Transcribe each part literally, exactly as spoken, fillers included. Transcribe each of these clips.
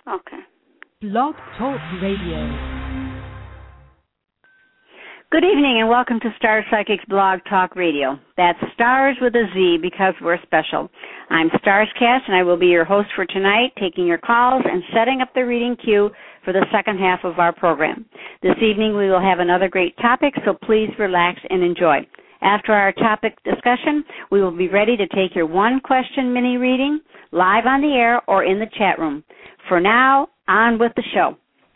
Okay. Blog Talk Radio. Good evening and welcome to Star Psychics Blog Talk Radio. That's Stars with a Z because we're special. I'm Starscast and I will be your host for tonight, taking your calls and setting up the reading queue for the second half of our program. This evening we will have another great topic, so please relax and enjoy. After our topic discussion, we will be ready to take your one-question mini reading live on the air or in the chat room. For now, on with the show.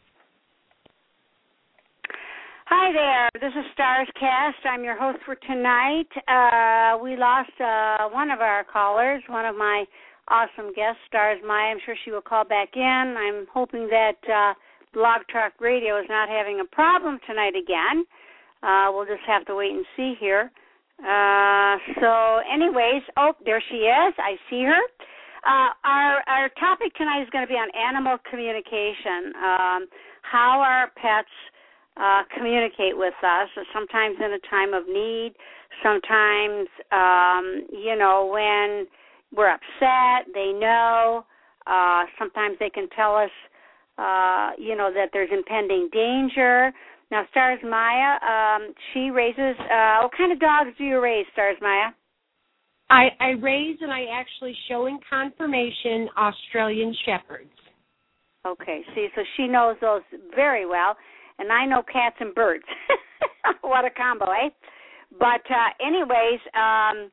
Hi there, this is Starscast. I'm your host for tonight. Uh, we lost uh, one of our callers, one of my awesome guests, Stars Maya. I'm sure she will call back in. I'm hoping that uh, Blog Talk Radio is not having a problem tonight again. Uh, we'll just have to wait and see here. Uh, so anyways, oh, there she is. I see her. Uh, our, our topic tonight is going to be on animal communication, um, how our pets Uh, communicate with us, sometimes in a time of need, sometimes, um, you know, when we're upset, they know, uh, sometimes they can tell us, uh, you know, that there's impending danger. Now, Stars Maya, um, she raises, uh, what kind of dogs do you raise, Stars Maya? I, I raise and I actually show in confirmation Australian Shepherds. Okay, see, so she knows those very well. And I know cats and birds. What a combo, eh? But uh, anyways, um,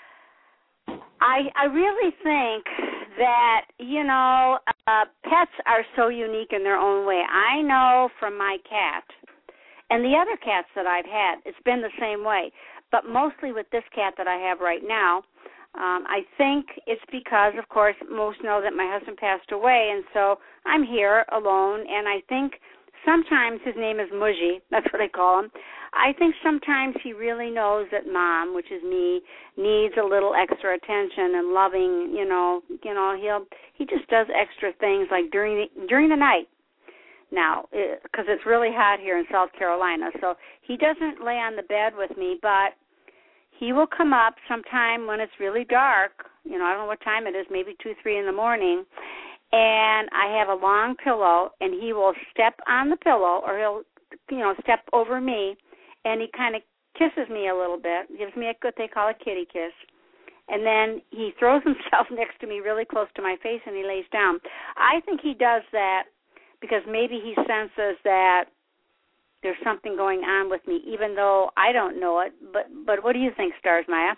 I I really think that, you know, uh, pets are so unique in their own way. I know from my cat and the other cats that I've had, it's been the same way. But mostly with this cat that I have right now, um, I think it's because, of course, most know that my husband passed away, and so I'm here alone, and I think sometimes his name is Mujie, that's what I call him. I think sometimes he really knows that Mom, which is me, needs a little extra attention and loving. You know, you know, he'll he just does extra things like during the during the night. Now, because it, it's really hot here in South Carolina, so he doesn't lay on the bed with me, but he will come up sometime when it's really dark. You know, I don't know what time it is, maybe two, three in the morning. And I have a long pillow, and he will step on the pillow, or he'll, you know, step over me, and he kind of kisses me a little bit, gives me a good, they call a kitty kiss, and then he throws himself next to me really close to my face, and he lays down. I think he does that because maybe he senses that there's something going on with me, even though I don't know it. But but what do you think, Stars Maya?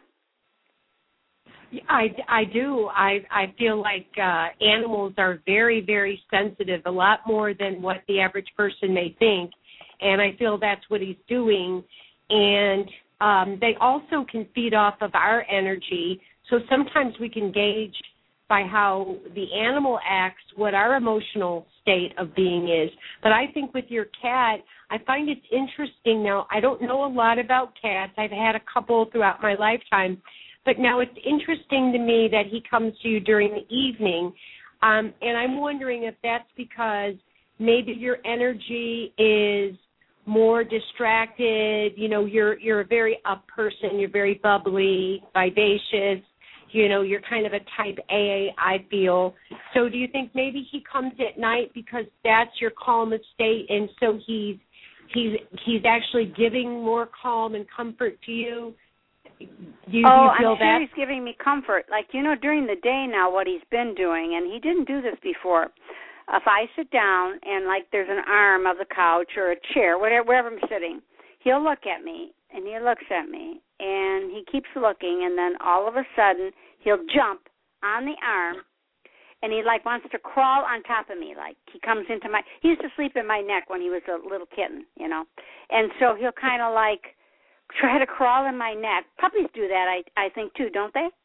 I, I do. I I feel like uh, animals are very, very sensitive, a lot more than what the average person may think, and I feel that's what he's doing. And um, they also can feed off of our energy, so sometimes we can gauge by how the animal acts what our emotional state of being is. But I think with your cat, I find it's interesting. Now, I don't know a lot about cats. I've had a couple throughout my lifetime. But now it's interesting to me that he comes to you during the evening, um, and I'm wondering if that's because maybe your energy is more distracted. You know, you're you're a very up person. You're very bubbly, vivacious. You know, you're kind of a type A, I feel. So do you think maybe he comes at night because that's your calmest state, and so he's he's he's actually giving more calm and comfort to you? Do you, oh, do you feel I'm sure that? he's giving me comfort. Like, you know, during the day now, what he's been doing, and he didn't do this before. If I sit down and, like, there's an arm of the couch or a chair, whatever, wherever I'm sitting, he'll look at me, and he looks at me, and he keeps looking, and then all of a sudden he'll jump on the arm, and he, like, wants to crawl on top of me. Like, he comes into my – he used to sleep in my neck when he was a little kitten, you know. And so he'll kind of, like, try to crawl in my neck. Puppies do that, I I think, too, don't they?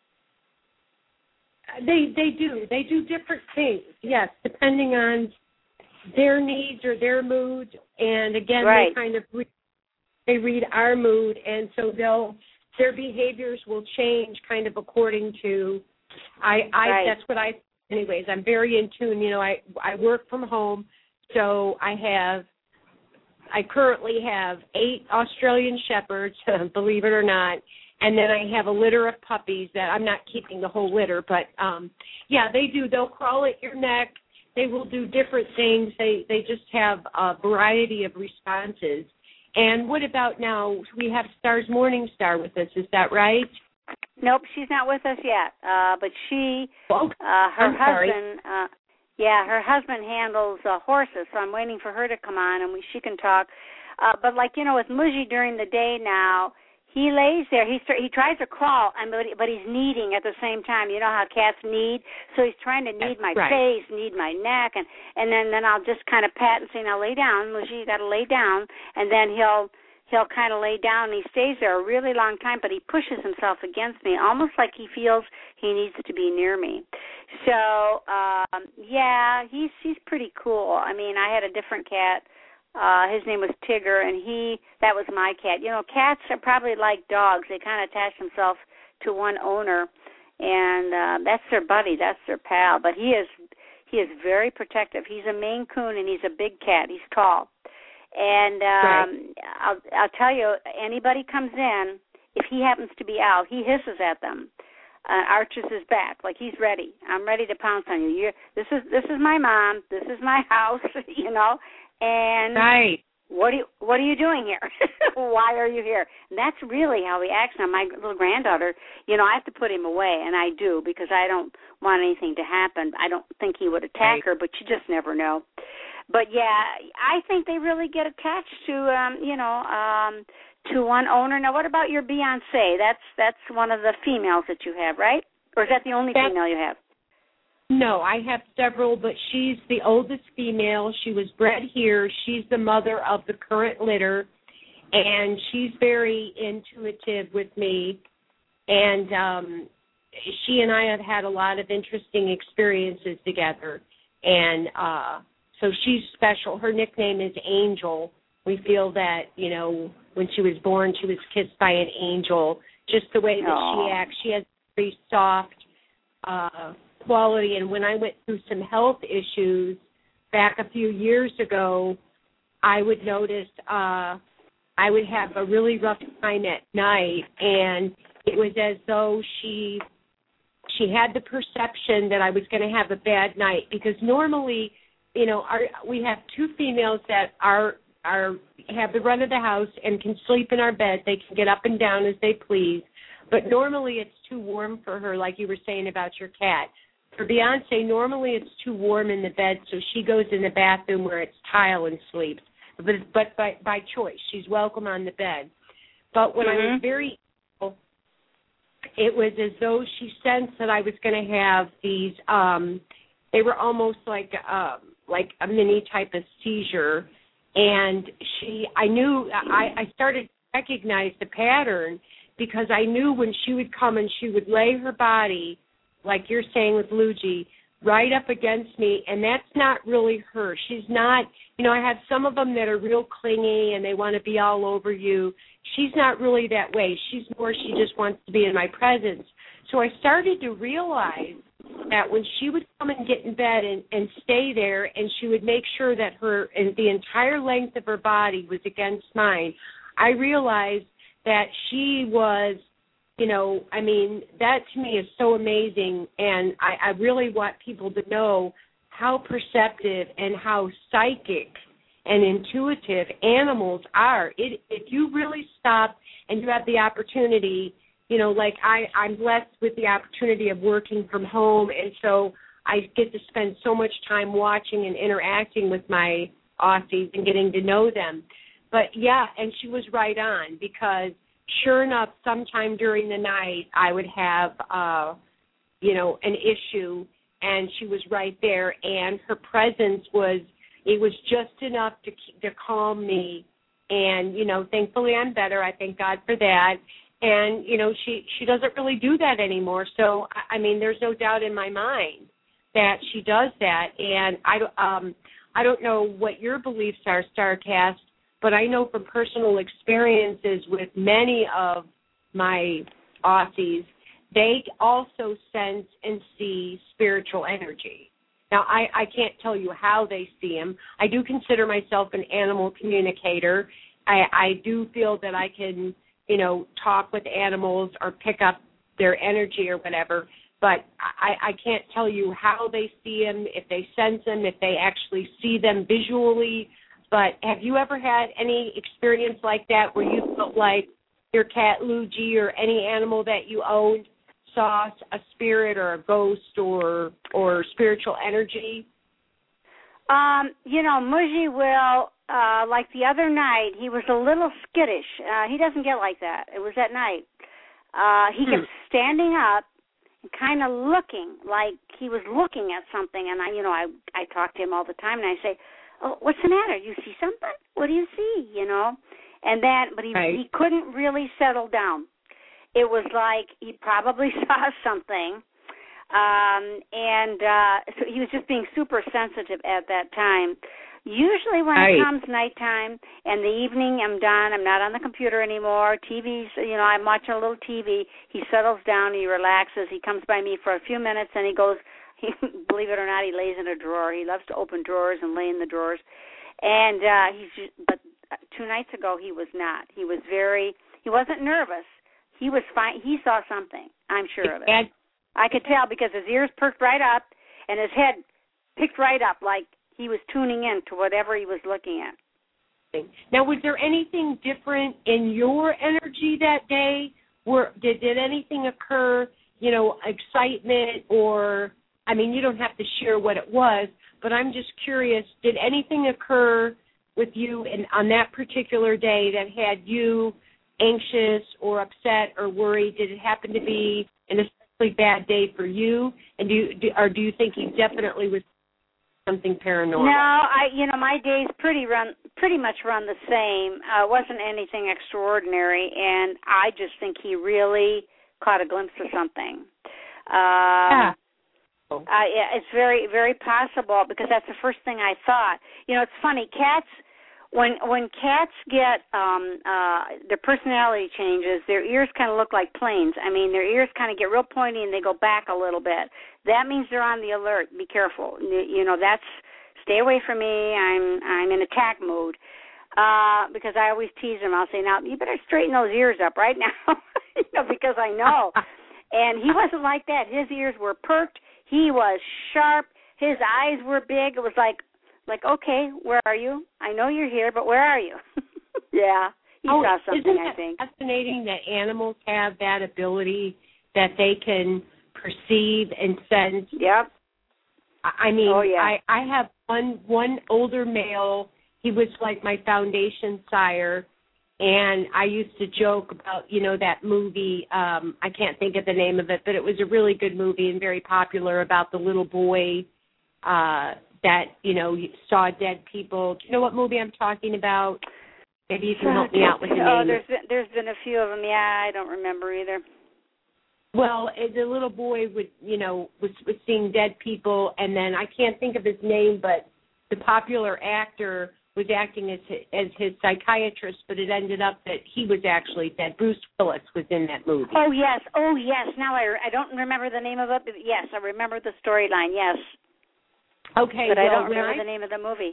They they do. They do different things, yes, depending on their needs or their mood. And, again, right. they kind of re- they read our mood, and so they'll their behaviors will change kind of according to, I, I right. that's what I, anyways, I'm very in tune. You know, I, I work from home, so I have, I currently have eight Australian Shepherds, believe it or not, and then I have a litter of puppies that I'm not keeping the whole litter, but, um, yeah, they do. They'll crawl at your neck. they will do different things. They they just have a variety of responses. And what about now? We have Star's Morningstar with us. Is that right? Nope, she's not with us yet. Uh, but she, oh, uh, her I'm husband, uh, yeah, her husband handles uh, horses, so I'm waiting for her to come on and we, she can talk. Uh, but like you know, with Muji during the day now, he lays there. He he tries to crawl, and but, but he's kneading at the same time. You know how cats knead, so he's trying to knead my right. face, knead my neck, and and then then I'll just kind of pat and say, now lay down, Muji, you got to lay down, and then he'll. He'll kind of lay down, and he stays there a really long time, but he pushes himself against me, almost like he feels he needs to be near me. So, um, yeah, he's he's pretty cool. I mean, I had a different cat. Uh, his name was Tigger, and he that was my cat. You know, cats are probably like dogs. They kind of attach themselves to one owner, and uh, that's their buddy, that's their pal. But he is he is very protective. He's a Maine Coon, and he's a big cat. He's tall. And um, right. I'll, I'll tell you, anybody comes in, if he happens to be out, he hisses at them, uh, arches his back like he's ready. I'm ready to pounce on you. You're, this is this is my mom. This is my house. You know, and right. what do you, what are you doing here? Why are you here? And that's really how he acts. Now, my little granddaughter, you know, I have to put him away, and I do because I don't want anything to happen. I don't think he would attack right. her, but you just never know. But, yeah, I think they really get attached to, um, you know, um, to one owner. Now, what about your Beyonce? That's that's one of the females that you have, right? Or is that the only that's, female you have? No, I have several, but she's the oldest female. She was bred here. She's the mother of the current litter, and she's very intuitive with me. And um, she and I have had a lot of interesting experiences together. And uh So she's special. Her nickname is Angel. We feel that, you know, when she was born, she was kissed by an angel. Just the way that Aww. she acts, she has a very soft uh, quality. And when I went through some health issues back a few years ago, I would notice uh, I would have a really rough time at night, and it was as though she she had the perception that I was going to have a bad night, because normally, you know, our, we have two females that are are have the run of the house and can sleep in our bed. They can get up and down as they please. But normally it's too warm for her, like you were saying about your cat. For Beyonce, normally it's too warm in the bed, so she goes in the bathroom where it's tile and sleeps. But but by, by choice, she's welcome on the bed. But when mm-hmm. I was very ill, it was as though she sensed that I was going to have these, um, they were almost like um, like a mini type of seizure. And she, I knew, I, I started to recognize the pattern, because I knew when she would come and she would lay her body, like you're saying with Luigi, right up against me, and that's not really her. She's not, you know, I have some of them that are real clingy and they want to be all over you. She's not really that way. She's more, she just wants to be in my presence. So I started to realize that when she would come and get in bed and, and stay there, and she would make sure that her, and the entire length of her body was against mine, I realized that she was, you know, I mean, that to me is so amazing, and I, I really want people to know how perceptive and how psychic and intuitive animals are. It, if you really stop and you have the opportunity, you know, like I, I'm blessed with the opportunity of working from home, and so I get to spend so much time watching and interacting with my Aussies and getting to know them. But, yeah, and she was right on, because sure enough, sometime during the night I would have, uh, you know, an issue, and she was right there, and her presence was, it was just enough to to calm me. And, you know, thankfully I'm better. I thank God for that. And, you know, she, she doesn't really do that anymore. So, I mean, there's no doubt in my mind that she does that. And I, um, I don't know what your beliefs are, StarCast, but I know from personal experiences with many of my Aussies, they also sense and see spiritual energy. Now, I, I can't tell you how they see them. I do consider myself an animal communicator. I, I do feel that I can, you know, talk with animals or pick up their energy or whatever. but I, I can't tell you how they see them, if they sense them, if they actually see them visually. But have you ever had any experience like that where you felt like your cat Luigi or any animal that you owned saw a spirit or a ghost or or spiritual energy? Um, you know, Muji will, uh, like the other night, he was a little skittish. Uh, he doesn't get like that. It was at night. Uh, he hmm. kept standing up and kind of looking like he was looking at something. And, I, you know, I, I talk to him all the time, and I say, oh, what's the matter? You see something? What do you see? You know? And then, but he, right. he couldn't really settle down. It was like he probably saw something. Um, and uh, so he was just being super sensitive at that time. Usually when right. it comes nighttime and the evening, I'm done. I'm not on the computer anymore. T V's, you know, I'm watching a little T V. He settles down. He relaxes. He comes by me for a few minutes, and he goes, he, believe it or not, he lays in a drawer. He loves to open drawers and lay in the drawers. And uh, he's just, but two nights ago he was not. He was very, he wasn't nervous. He was fine. He saw something. I'm sure of it. And I could tell because his ears perked right up and his head picked right up like he was tuning in to whatever he was looking at. Now, was there anything different in your energy that day? Were, did, did anything occur, you know, excitement or, I mean, you don't have to share what it was, but I'm just curious, did anything occur with you in, on that particular day that had you anxious or upset or worried? Did it happen to be an especially bad day for you? And do you, do, or do you think you definitely was something paranormal? No, I, you know, my days pretty run, pretty much run the same. Uh, it wasn't anything extraordinary, and I just think he really caught a glimpse of something. Um, yeah. Uh, yeah, it's very, very possible because that's the first thing I thought. You know, it's funny. Cats, when when cats get um, uh, their personality changes, their ears kind of look like planes. I mean, their ears kind of get real pointy and they go back a little bit. That means they're on the alert. Be careful. You know, that's stay away from me. I'm I'm in attack mode uh, because I always tease them. I'll say, now you better straighten those ears up right now, you know, because I know. And he wasn't like that. His ears were perked. He was sharp. His eyes were big. It was like, like, okay, where are you? I know you're here, but where are you? yeah, he oh, saw something, isn't that I think. Fascinating that animals have that ability that they can perceive and sense. Yep. I mean, oh, yeah. I, I have one one older male. He was like my foundation sire. And I used to joke about, you know, that movie, um, I can't think of the name of it, but it was a really good movie and very popular about the little boy uh, that, you know, saw dead people. Do you know what movie I'm talking about? Maybe you can help me out with the name. Oh, there's been, there's been a few of them. Yeah, I don't remember either. Well, the little boy would, you know, was, was seeing dead people, and then I can't think of his name, but the popular actor was acting as his, as his psychiatrist, but it ended up that he was actually dead. Bruce Willis was in that movie. Oh, yes. Oh, yes. Now I, I don't remember the name of it, but yes, I remember the storyline, yes. Okay, but well, I don't remember I, the name of the movie.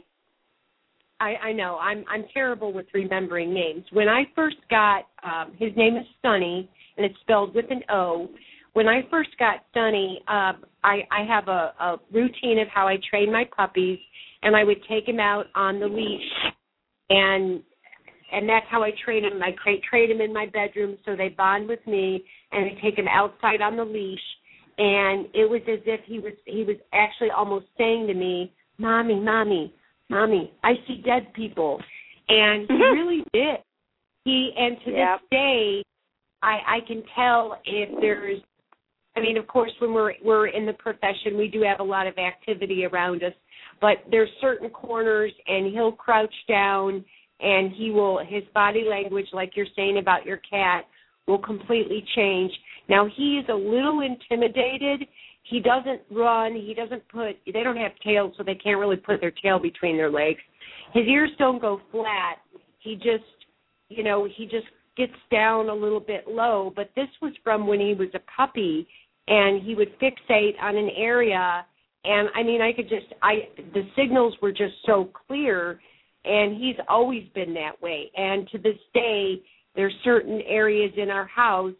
I, I know. I'm I'm terrible with remembering names. When I first got, um, his name is Sonny, and it's spelled with an O. When I first got Sonny, uh, I, I have a, a routine of how I train my puppies, and I would take him out on the leash, and and that's how I train him. I train him in my bedroom so they bond with me, and I take him outside on the leash, and it was as if he was he was actually almost saying to me, "Mommy, Mommy, Mommy, I see dead people," and he really did. He and to yep. this day, I, I can tell if there's. I mean, of course, when we're we're in the profession, we do have a lot of activity around us. But there's certain corners, and he'll crouch down, and he will, his body language, like you're saying about your cat, will completely change. Now, he is a little intimidated. He doesn't run. He doesn't put, they don't have tails, so they can't really put their tail between their legs. His ears don't go flat. He just, you know, he just gets down a little bit low. But this was from when he was a puppy, and he would fixate on an area. And, I mean, I could just, I the signals were just so clear, and he's always been that way. And to this day, there's certain areas in our house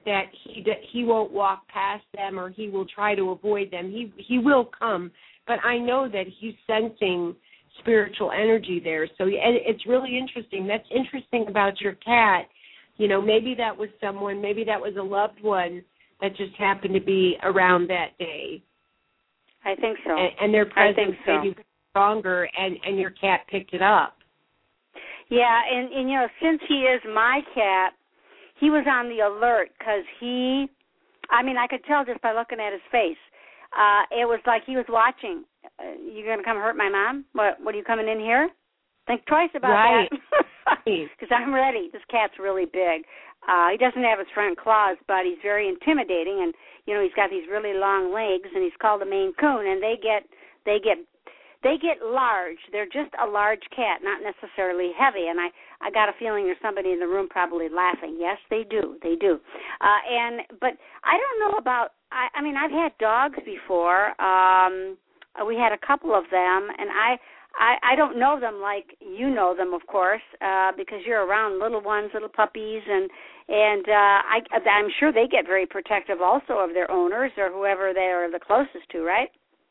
that he he won't walk past them or he will try to avoid them. He he will come, but I know that he's sensing spiritual energy there. So and it's really interesting. That's interesting about your cat. You know, maybe that was someone, maybe that was a loved one that just happened to be around that day. I think so. And, and their presence so. maybe was stronger, and, and your cat picked it up. Yeah, and, and, you know, since he is my cat, he was on the alert because he, I mean, I could tell just by looking at his face. Uh, it was like he was watching. Uh, you going to come hurt my mom? What, what are you coming in here? Think twice about right. that. Because I'm ready. This cat's really big. Uh, he doesn't have his front claws, but he's very intimidating. And, you know, he's got these really long legs, and he's called a Maine Coon. And they get, they get, they get large. They're just a large cat, not necessarily heavy. And I, I got a feeling there's somebody in the room probably laughing. Yes, they do. They do. Uh, and but I don't know about. I, I mean, I've had dogs before. Um, we had a couple of them, and I. I, I don't know them like you know them, of course, uh, because you're around little ones, little puppies, and and uh, I, I'm sure they get very protective also of their owners or whoever they are the closest to, right?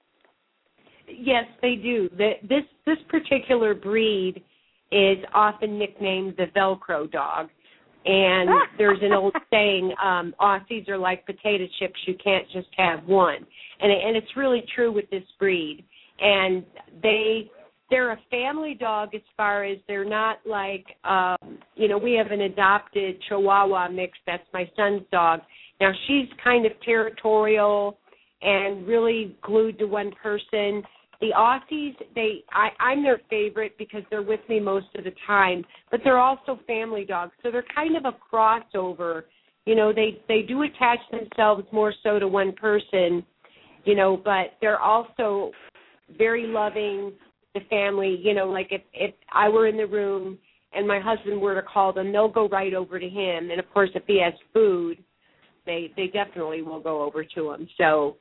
Yes, they do. The, this this particular breed is often nicknamed the Velcro dog, and there's an old saying, um, Aussies are like potato chips, you can't just have one, and and it's really true with this breed, and they. They're a family dog as far as they're not like, um, you know, we have an adopted Chihuahua mix. That's my son's dog. Now, she's kind of territorial and really glued to one person. The Aussies, they, I, I'm their favorite because they're with me most of the time, but they're also family dogs. So they're kind of a crossover. You know, they, they do attach themselves more so to one person, you know, but they're also very loving. The family, you know, like if, if I were in the room and my husband were to call them, they'll go right over to him. And, of course, if he has food, they they definitely will go over to him. So,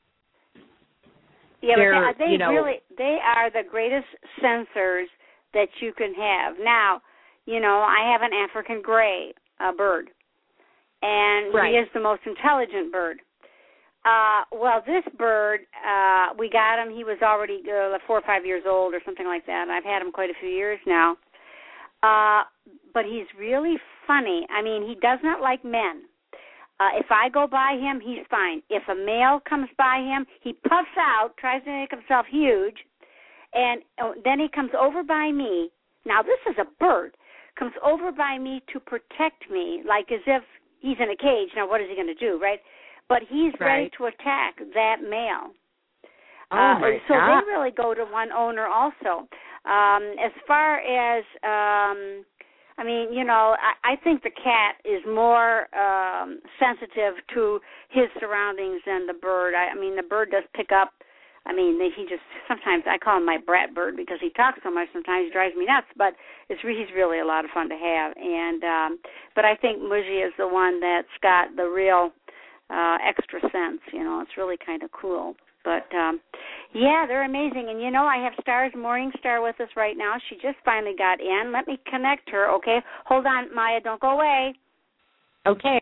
yeah, but they, they you know, really, they are the greatest sensors that you can have. Now, you know, I have an African gray uh, bird, and right. he is the most intelligent bird. Uh, well, this bird, uh, we got him. He was already uh, four or five years old or something like that, and I've had him quite a few years now. Uh, but he's really funny. I mean, he does not like men. Uh, if I go by him, he's fine. If a male comes by him, he puffs out, tries to make himself huge, and uh, then he comes over by me. Now, this is a bird. Comes over by me to protect me, like as if he's in a cage. Now, what is he going to do, right? But he's right. ready to attack that male. Oh, uh, my so God. they really go to one owner also. Um, as far as, um, I mean, you know, I, I think the cat is more um, sensitive to his surroundings than the bird. I, I mean, the bird does pick up. I mean, he just, sometimes I call him my brat bird because he talks so much. Sometimes he drives me nuts, but it's he's really a lot of fun to have. And um, but I think Muji is the one that's got the real uh, extra sense. You know, it's really kind of cool. But, um, yeah, they're amazing. And, you know, I have Stars Morningstar with us right now. She just finally got in. Let me connect her, okay? Hold on, Maya. Don't go away. Okay.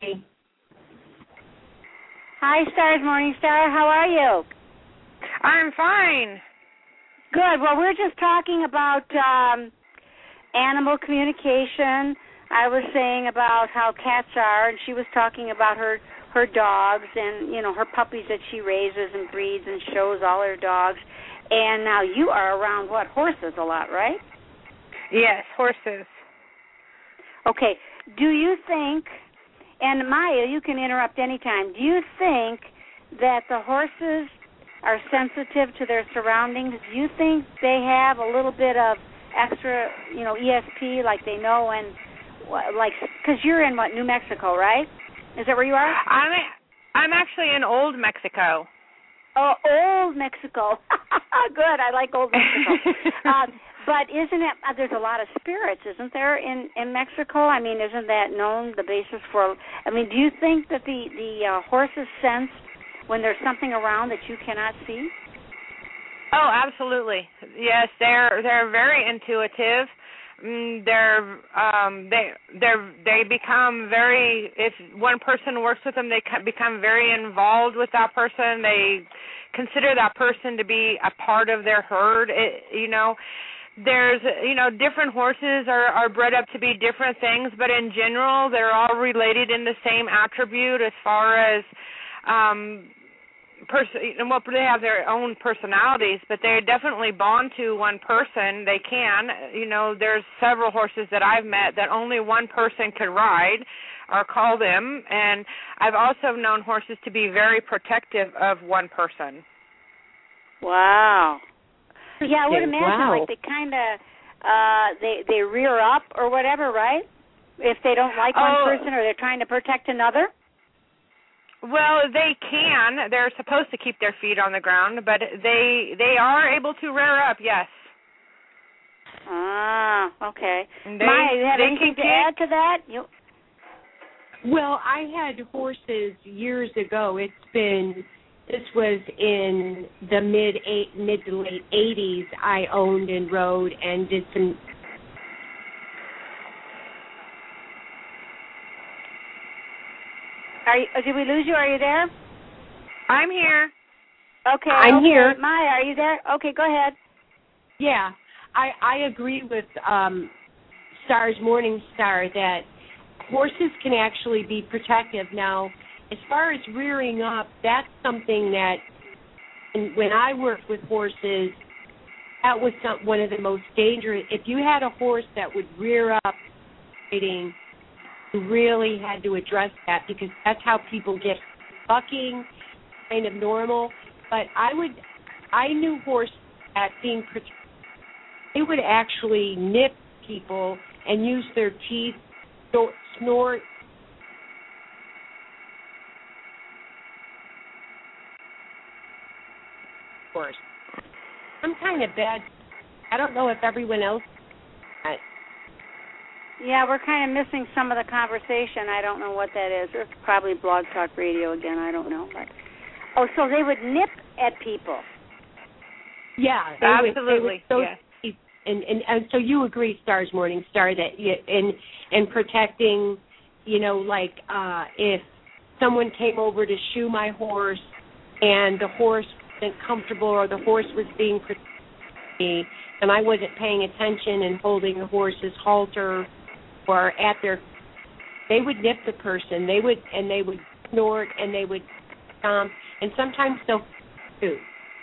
Hi, Stars Morningstar. How are you? I'm fine. Good. Well, we're just talking about um, animal communication. I was saying about how cats are, and she was talking about her her dogs and, you know, her puppies that she raises and breeds and shows all her dogs. And now you are around, what, horses a lot, right? Yes, horses. Okay. Do you think, and Maya, you can interrupt anytime, do you think that the horses are sensitive to their surroundings? Do you think they have a little bit of extra, you know, E S P, like they know when, like, because you're in, what, New Mexico, right? Is that where you are? I'm I'm actually in Old Mexico. Oh, Old Mexico. Good. I like Old Mexico. uh, but isn't it? Uh, there's a lot of spirits, isn't there, in in Mexico? I mean, isn't that known the basis for? I mean, do you think that the the uh, horses sense when there's something around that you cannot see? Oh, absolutely. Yes, they're they're very intuitive. mm, they're um, they they they become very. If one person works with them, they become very involved with that person. They consider that person to be a part of their herd. It, you know. There's, you know, different horses are, are bred up to be different things, but in general, they're all related in the same attribute as far as, um, pers- and well, they have their own personalities, but they definitely bond to one person. They can, you know, there's several horses that I've met that only one person could ride or call them, and I've also known horses to be very protective of one person. Wow. Yeah, I would imagine wow. like they kind of uh, they they rear up or whatever, right? If they don't like one oh, person or they're trying to protect another. Well, they can. They're supposed to keep their feet on the ground, but they they are able to rear up. Yes. Ah, okay. They, Maya, you have anything to kick. add to that? You... Well, I had horses years ago. It's been. This was in the mid eight, mid to late eighties. I owned and rode and did some. Are you, did we lose you? Are you there? I'm here. Okay. I'm okay. here. Maya, are you there? Okay, go ahead. Yeah, I I agree with um, Star's Morning Star that horses can actually be protective. Now, as far as rearing up, that's something that when I worked with horses, that was some, one of the most dangerous. If you had a horse that would rear up fighting, you really had to address that because that's how people get bucking, kind of normal. But I would, I knew horses that being protected, they would actually nip people and use their teeth, snort. Horse. I'm kind of bad. I don't know if everyone else. I, Yeah, we're kind of missing some of the conversation. I don't know what that is. It's probably Blog Talk Radio again. I don't know. But oh, so they would nip at people. Yeah, they absolutely. Would, they would, so, yes. and, and and so you agree, Stars Morning Star, that you, in in protecting, you know, like uh, if someone came over to shoe my horse and the horse wasn't comfortable or the horse was being protected and I wasn't paying attention and holding the horse's halter or at their, they would nip the person. They would and they would snort and they would stomp and sometimes they'll do.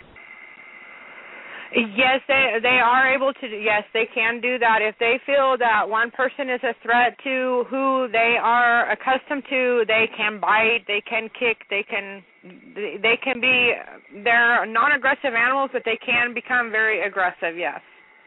Yes, they they are able to. Yes, they can do that if they feel that one person is a threat to who they are accustomed to. They can bite, they can kick, they can they can be. They're non-aggressive animals, but they can become very aggressive. Yes.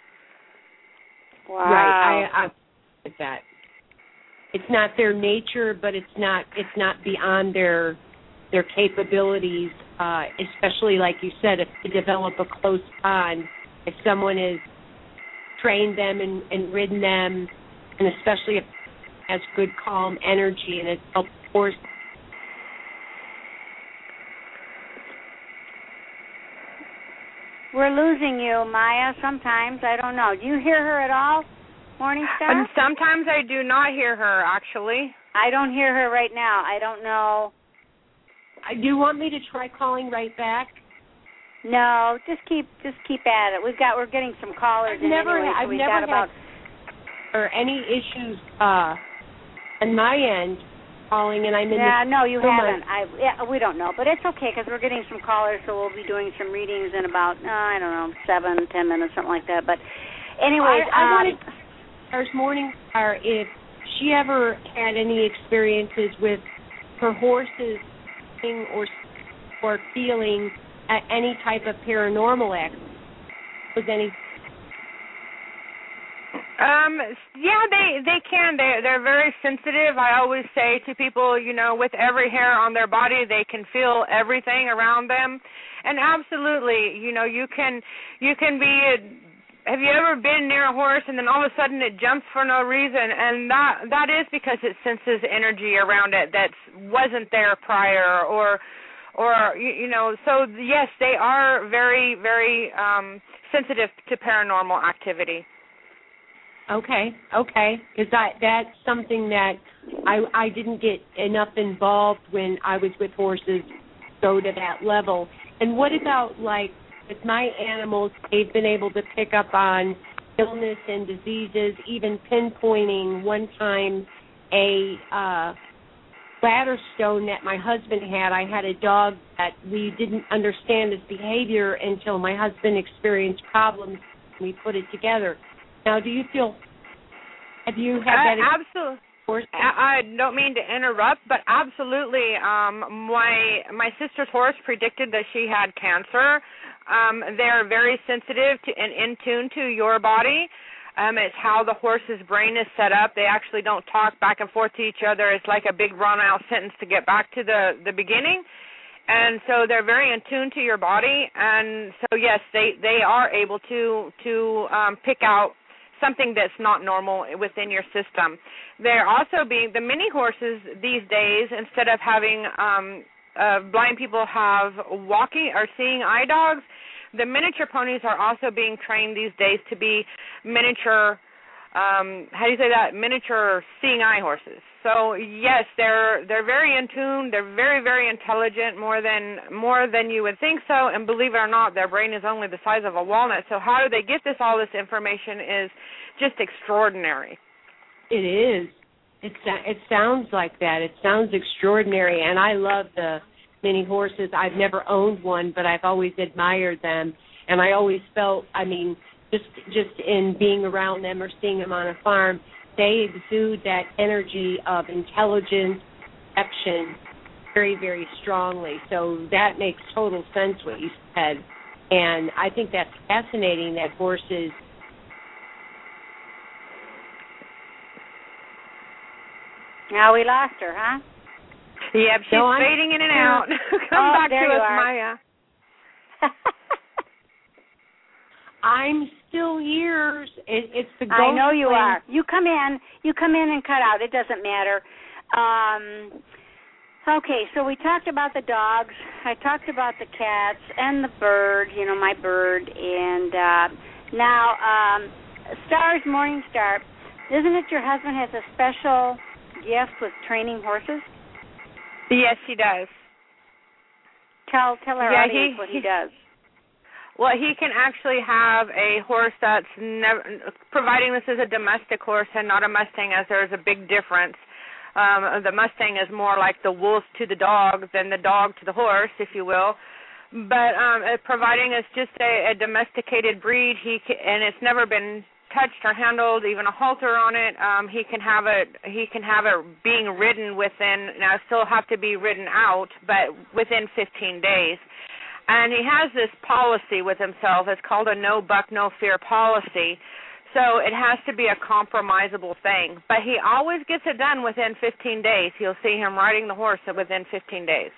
Wow. Right. I, I get that. It's not their nature, but it's not it's not beyond their their capabilities. Uh, especially, like you said, if they develop a close bond, if someone has trained them and, and ridden them, and especially if it has good, calm energy, and it helps horse. We're losing you, Maya, sometimes. I don't know. Do you hear her at all, Morningstar? And sometimes I do not hear her, actually. I don't hear her right now. I don't know. Do you want me to try calling right back? No, just keep just keep at it. We've got we're getting some callers I've in never, anyway, so I've we've never got had about or any issues uh, on my end calling, and I'm in. Yeah, the, no, you so haven't. much. I yeah, we don't know, but it's okay because we're getting some callers, so we'll be doing some readings in about uh, I don't know seven, ten minutes, something like that. But anyways, I, I um, wanted Stars Morning Star if she ever had any experiences with her horses or or feeling at any type of paranormal act. Was any? Um. Yeah, they they can. They they're very sensitive. I always say to people, you know, with every hair on their body, they can feel everything around them. And absolutely, you know, you can you can be. Have you ever been near a horse and then all of a sudden it jumps for no reason? And that that is because it senses energy around it that wasn't there prior, or. Or, you, you know, so, yes, they are very, very um, sensitive to paranormal activity. Okay, okay, because that's something that I I didn't get enough involved when I was with horses, go to that level. And what about, like, with my animals, they've been able to pick up on illness and diseases, even pinpointing one time a uh, bladder stone that my husband had. I had a dog that we didn't understand his behavior until my husband experienced problems and we put it together. Now, do you feel, have you had that uh, absolutely. I, I don't mean to interrupt, but absolutely. Um, my my sister's horse predicted that she had cancer. Um, they're very sensitive to and in tune to your body. Um, it's how the horse's brain is set up. They actually don't talk back and forth to each other. It's like a big run-out sentence to get back to the, the beginning. And so they're very in tune to your body. And so, yes, they, they are able to, to um, pick out something that's not normal within your system. They're also being, the mini horses these days, instead of having um, uh, blind people have walking or seeing eye dogs, the miniature ponies are also being trained these days to be miniature, um, how do you say that, miniature seeing eye horses. So, yes, they're they're very in tune. They're very, very intelligent, more than more than you would think so. And believe it or not, their brain is only the size of a walnut. So how do they get this all this information is just extraordinary. It is. It, it sounds like that. It sounds extraordinary. And I love the mini horses. I've never owned one, but I've always admired them. And I always felt, I mean, just just in being around them or seeing them on a farm, they exude that energy of intelligence, perception very, very strongly. So that makes total sense what you said. And I think that's fascinating that horses... Now we lost her, huh? Yep, she's no, fading in and out. Come oh, back there to you us, are. Maya. I'm still here. It, it's the ghost I know you thing. are. You come in. You come in and cut out. It doesn't matter. Um, okay, so we talked about the dogs. I talked about the cats and the bird, you know, my bird. And uh, now, um, Stars, Morning Star, isn't it your husband has a special gift with training horses? Yes, he does. Tell tell our yeah, audience he, what he, he does. Well, he can actually have a horse that's never, providing this is a domestic horse and not a Mustang, as there is a big difference. Um, the Mustang is more like the wolf to the dog than the dog to the horse, if you will. But um, providing it's just a, a domesticated breed, he can, and it's never been touched or handled, even a halter on it. Um, he can have it. He can have it being ridden within. Now, still have to be ridden out, but within fifteen days. And he has this policy with himself. It's called a no buck, no fear policy. So it has to be a compromisable thing. But he always gets it done within fifteen days. You'll see him riding the horse within fifteen days.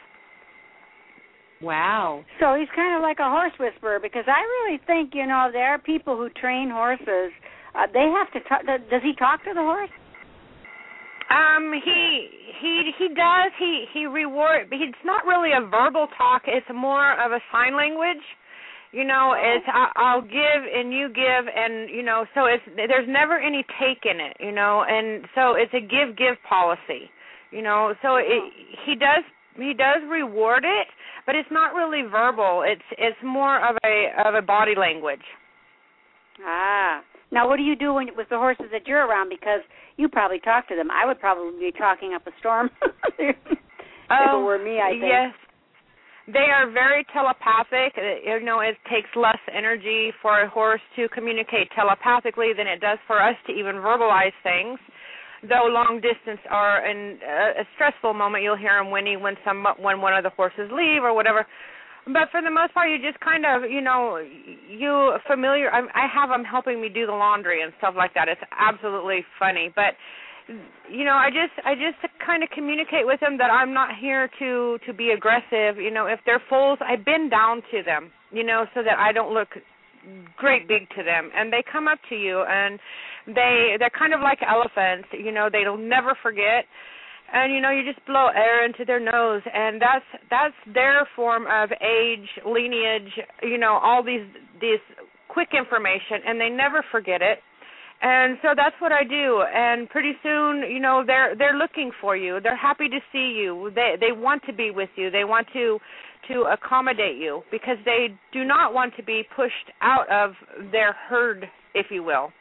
Wow. So he's kind of like a horse whisperer, because I really think, you know, there are people who train horses. Uh, they have to talk. Does he talk to the horse? Um, he he he does. He he reward. It's not really a verbal talk. It's more of a sign language. You know, it's I, I'll give and you give, and you know, so it's there's never any take in it. You know, and so it's a give give policy. You know, so it, he does he does reward it, but it's not really verbal. It's it's more of a of a body language. Ah. Now, what do you do when, with the horses that you're around? Because you probably talk to them. I would probably be talking up a storm if oh, it were me, I think. Yes. They are very telepathic. You know, it takes less energy for a horse to communicate telepathically than it does for us to even verbalize things. Though long distance or in a stressful moment, you'll hear them whinny when some when one of the horses leave or whatever. But for the most part, you just kind of, you know, you familiar. I, I have them helping me do the laundry and stuff like that. It's absolutely funny. But, you know, I just I just kind of communicate with them that I'm not here to, to be aggressive. You know, if they're foals, I bend down to them, you know, so that I don't look great big to them. And they come up to you, and they, they're kind of like elephants. You know, they'll never forget. And, you know, you just blow air into their nose, and that's that's their form of age, lineage, you know, all these these quick information, and they never forget it. And so that's what I do. And pretty soon, you know, they're they're looking for you. They're happy to see you. They they want to be with you. They want to to accommodate you because they do not want to be pushed out of their herd, if you will.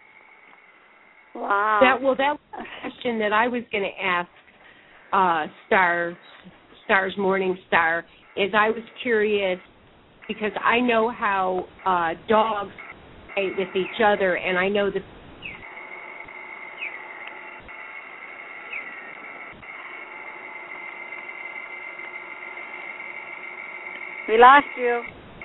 Wow. That well, that was a question that I was going to ask uh, Star Star's Morning Star. Is I was curious because I know how uh, dogs fight with each other, and I know that. We lost you.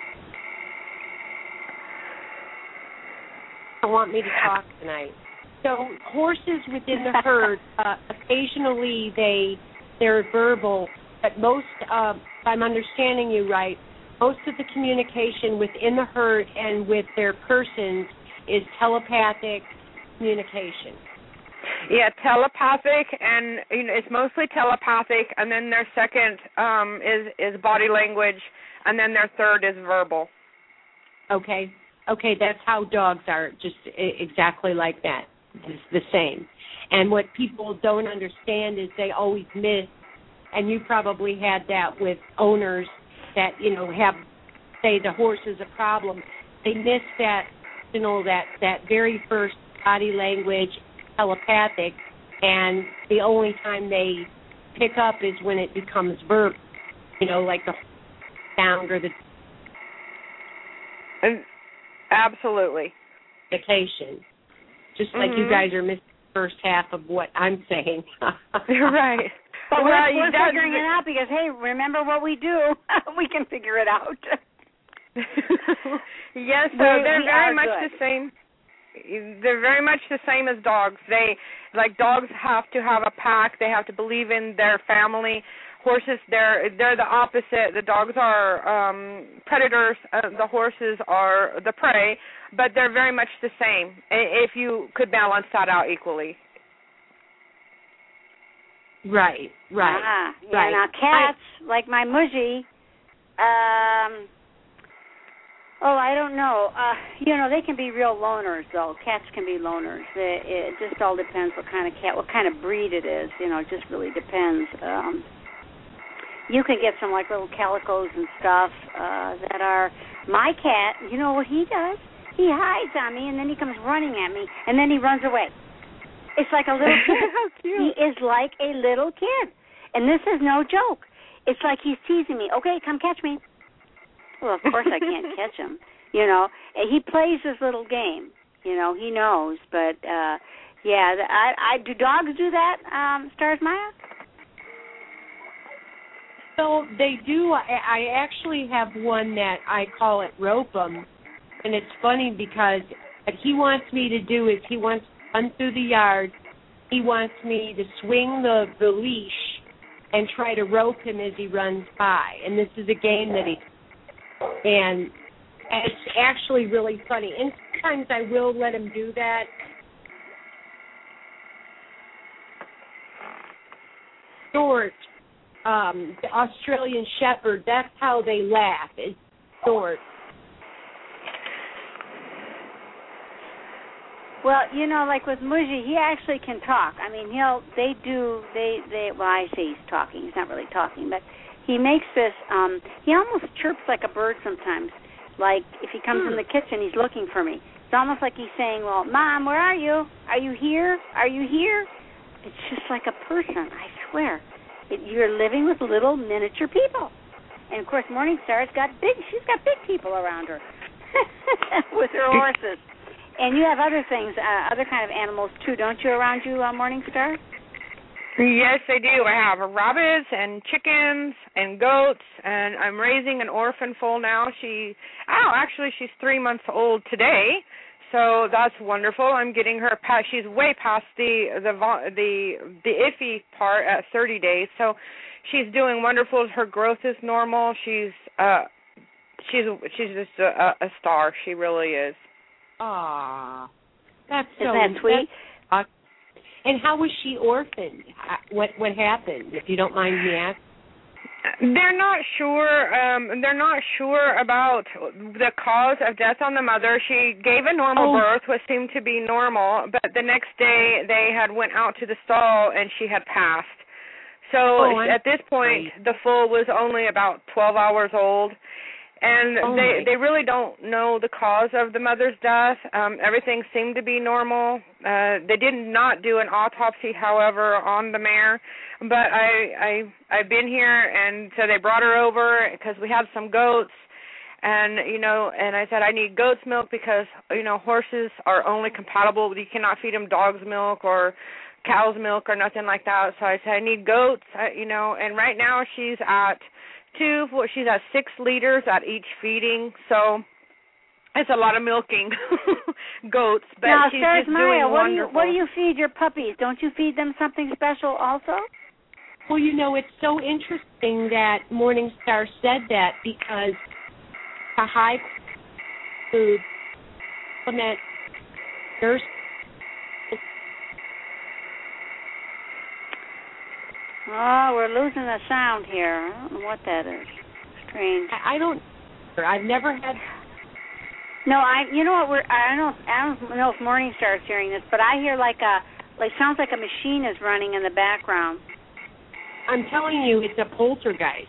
Don't want me to talk tonight. So horses within the herd, uh, occasionally they they're verbal, but most, uh, if I'm understanding you right, most of the communication within the herd and with their persons is telepathic communication. Yeah, telepathic, and you know, it's mostly telepathic, and then their second um, is is body language, and then their third is verbal. Okay, okay, that's how dogs are, just exactly like that. It's the same. And what people don't understand is they always miss, and you probably had that with owners that, you know, have, say the horse is a problem. They miss that, you know, that, that very first body language, telepathic, and the only time they pick up is when it becomes verbal, you know, like the sound or the... Absolutely. Vacation. Just like mm-hmm. you guys are missing the first half of what I'm saying. Right. But well, we're, we're that, figuring it out because, hey, remember what we do? We can figure it out. Yes, so we, they're we very much good. the same. They're very much the same as dogs. They, like dogs have to have a pack. They have to believe in their family. Horses, they're they're the opposite. The dogs are um, predators. Uh, the horses are the prey, but they're very much the same. If you could balance that out equally. Right, right, ah, yeah, right. Now cats, I, like my Mujie, um, oh, I don't know. Uh, you know, they can be real loners, though. Cats can be loners. It, it just all depends what kind of cat, what kind of breed it is. You know, it just really depends. Um, you can get some, like, little calicos and stuff uh, that are... My cat, you know what he does? He hides on me, and then he comes running at me, and then he runs away. It's like a little kid. How cute. He is like a little kid. And this is no joke. It's like he's teasing me. Okay, come catch me. Well, of course I can't catch him. You know, he plays his little game. You know, he knows. But, uh, yeah, I, I, do dogs do that, um, Stars Maya? So they do. I, I actually have one that I call it rope 'em. And it's funny because what he wants me to do is he wants to run through the yard. He wants me to swing the, the leash and try to rope him as he runs by. And this is a game that he... And it's actually really funny. And sometimes I will let him do that. Short, um, the Australian Shepherd, that's how they laugh. It's short. Well, you know, like with Mujie, he actually can talk. I mean, he'll, they do, they, they, well, I say he's talking. He's not really talking, but he makes this, um, he almost chirps like a bird sometimes. Like, if he comes hmm. in the kitchen, he's looking for me. It's almost like he's saying, well, Mom, where are you? Are you here? Are you here? It's just like a person, I swear. It, you're living with little miniature people. And, of course, Morningstar's got big, she's got big people around her with her horses. And you have other things, uh, other kind of animals, too, don't you, around you, uh, Morningstar? Yes, I do. I have rabbits and chickens and goats, and I'm raising an orphan foal now. She, oh, actually, she's three months old today, so that's wonderful. I'm getting her past. She's way past the the the the iffy part at thirty days, so she's doing wonderful. Her growth is normal. She's uh, she's she's just a, a star. She really is. Aw, that's so Isn't that sweet? That's, uh, and how was she orphaned? What what happened? If you don't mind me asking. They're not sure. Um, they're not sure about the cause of death on the mother. She gave a normal Oh. birth, what seemed to be normal, but the next day they had went out to the stall and she had passed. So Oh, I'm at this point, sorry. the foal was only about twelve hours old, and Oh, they my. they really don't know the cause of the mother's death. Um, everything seemed to be normal. Uh, they did not do an autopsy, however, on the mare. But I I I've been here, and so they brought her over because we have some goats, and you know, and I said I need goat's milk because you know horses are only compatible with, you cannot feed them dog's milk or cow's milk or nothing like that. So I said I need goats, I, you know, and right now she's at two, she's at six liters at each feeding, so it's a lot of milking goats. But now, she's Stars just Maya, doing what do you wonderful. what do you feed your puppies? Don't you feed them something special also? Well, you know, it's so interesting that Morningstar said that because a high food supplement nurse. Oh, we're losing the sound here. I don't know what that is. Strange. I don't. I've never had. No, I. You know what? We're. I don't know. I don't know if Morningstar's hearing this, but I hear like a like sounds like a machine is running in the background. I'm telling you, it's a poltergeist.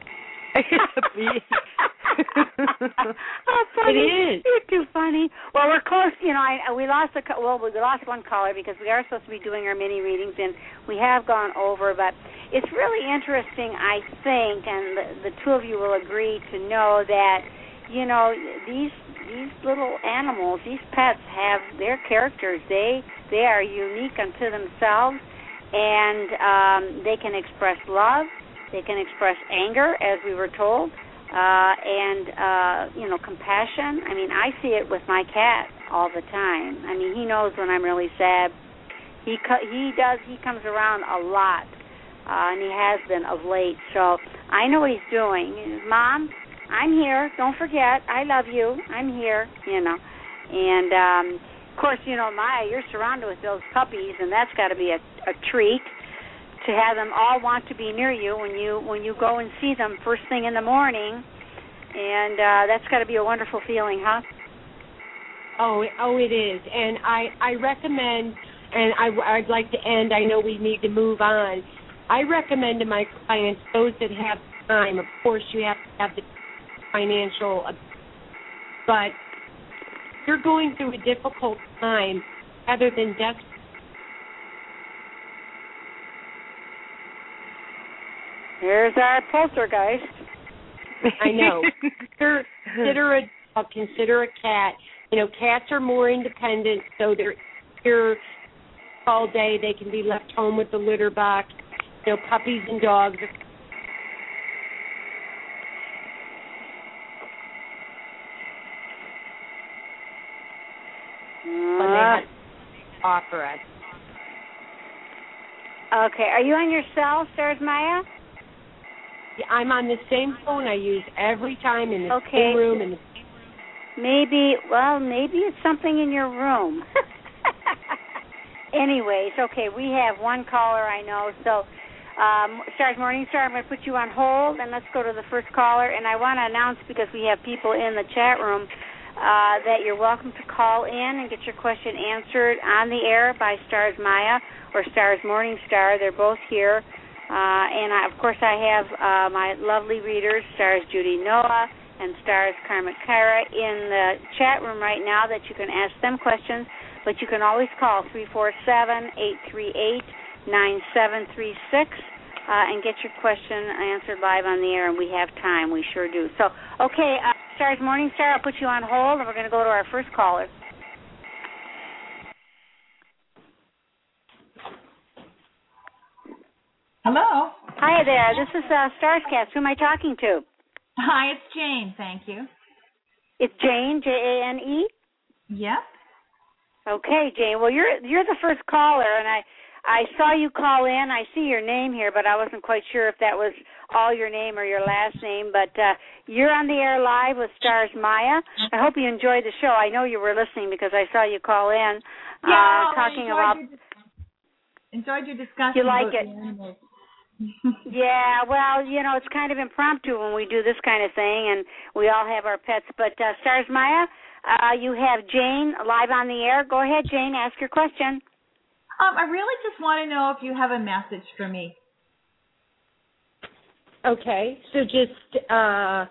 Oh, funny. It is. You're too funny. Well, we're close. You know, I, we lost a co- well, we lost one caller because we are supposed to be doing our mini readings, and we have gone over. But it's really interesting, I think, and the, the two of you will agree to know that you know these these little animals, these pets have their characters. They they are unique unto themselves, and um, they can express love. They can express anger, as we were told, uh, and, uh, you know, compassion. I mean, I see it with my cat all the time. I mean, he knows when I'm really sad. He co- he does. He comes around a lot, uh, and he has been of late. So I know what he's doing. He says, Mom, I'm here. Don't forget, I love you. I'm here, you know. And, um, of course, you know, Maya, you're surrounded with those puppies, and that's got to be a, a treat. To have them all want to be near you when you when you go and see them first thing in the morning, and uh, that's got to be a wonderful feeling, huh? Oh, oh, it is, and I, I recommend, and I, I'd like to end. I know we need to move on. I recommend to my clients, those that have time. Of course, you have to have the financial, but if you're going through a difficult time, rather than desperate. Here's our poltergeist. I know. Consider, consider a dog, consider a cat. You know, cats are more independent, so they're here all day. They can be left home with the litter box. You know, puppies and dogs. When they have to offer us. Okay, are you on your cell, Stars Maya? I'm on the same phone I use every time in the Okay. same room. And Maybe, well, maybe it's something in your room. Anyways, okay, we have one caller I know. So, um, Stars Morningstar, I'm going to put you on hold, and let's go to the first caller. And I want to announce, because we have people in the chat room, uh, that you're welcome to call in and get your question answered on the air by Stars Maya or Stars Morningstar. They're both here. Uh, and, I, of course, I have uh, my lovely readers, Stars Judy Noah and Stars Karma Kyra, in the chat room right now that you can ask them questions. But you can always call three four seven, eight three eight, nine seven three six uh, and get your question answered live on the air, and we have time. We sure do. So, okay, uh, Stars Morningstar, I'll put you on hold, and we're going to go to our first caller. Hello. Hi there. This is uh, Starscast. Who am I talking to? Hi, it's Jane. Thank you. It's Jane, J A N E? Yep. Okay, Jane. Well, you're you're the first caller, and I I saw you call in. I see your name here, but I wasn't quite sure if that was all your name or your last name. But uh, you're on the air live with Stars Maya. I hope you enjoyed the show. I know you were listening because I saw you call in uh, Yeah, talking I about. enjoyed your, enjoyed your discussion. You like about it? the animals. Yeah, well, you know, it's kind of impromptu when we do this kind of thing, and we all have our pets. But uh, Stars Maya, uh, you have Jane live on the air. Go ahead, Jane, ask your question. Um, I really just want to know if you have a message for me. Okay, so just uh,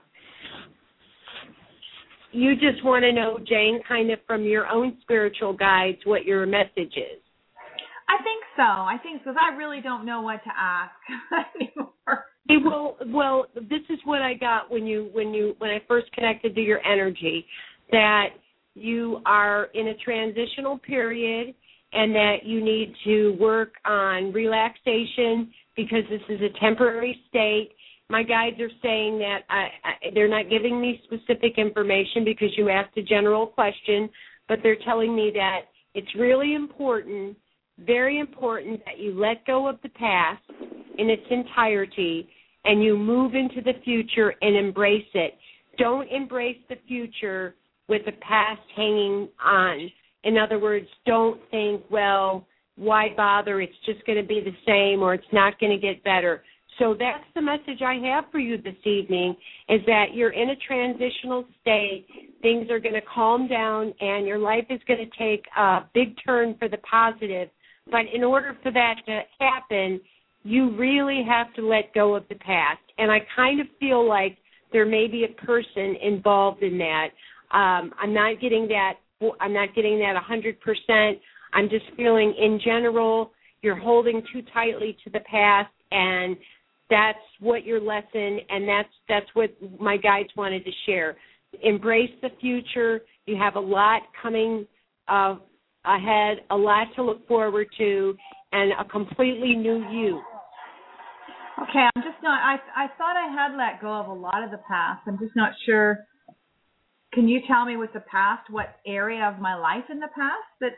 you just want to know, Jane, kind of from your own spiritual guides, what your message is. I think so. I think because I really don't know what to ask anymore. It will, well, this is what I got when you when you when I first connected to your energy, that you are in a transitional period and that you need to work on relaxation because this is a temporary state. My guides are saying that I, I, they're not giving me specific information because you asked a general question, but they're telling me that it's really important, very important, that you let go of the past in its entirety and you move into the future and embrace it. Don't embrace the future with the past hanging on. In other words, don't think, well, why bother? It's just going to be the same or it's not going to get better. So that's the message I have for you this evening, is that you're in a transitional state. Things are going to calm down, and your life is going to take a big turn for the positive. But in order for that to happen, you really have to let go of the past. And I kind of feel like there may be a person involved in that. Um, I'm not getting that. I'm not getting that one hundred percent. I'm just feeling, in general, you're holding too tightly to the past, and that's what your lesson, and that's that's what my guides wanted to share. Embrace the future. You have a lot coming uh, ahead, a lot to look forward to, and a completely new you. Okay, I'm just not, I I thought I had let go of a lot of the past. I'm just not sure. Can you tell me with the past, what area of my life in the past that?